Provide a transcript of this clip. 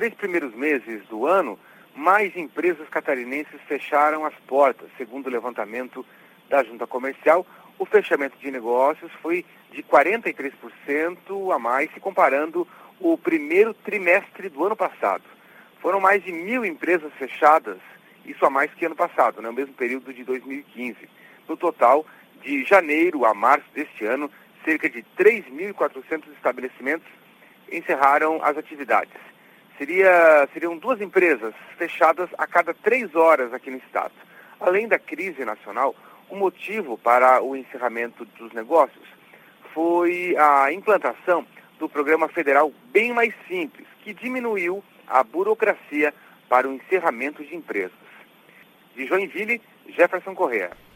3 primeiros meses do ano, mais empresas catarinenses fecharam as portas. Segundo o levantamento da Junta Comercial, o fechamento de negócios foi de 43% a mais, se comparando o primeiro trimestre do ano passado. Foram mais de 1.000 empresas fechadas, isso a mais que ano passado, no mesmo período de 2015. No total, de janeiro a março deste ano, cerca de 3.400 estabelecimentos encerraram as atividades. Seriam 2 empresas fechadas a cada 3 horas aqui no estado. Além da crise nacional, o motivo para o encerramento dos negócios foi a implantação do programa federal Bem Mais Simples, que diminuiu a burocracia para o encerramento de empresas. De Joinville, Jefferson Correa.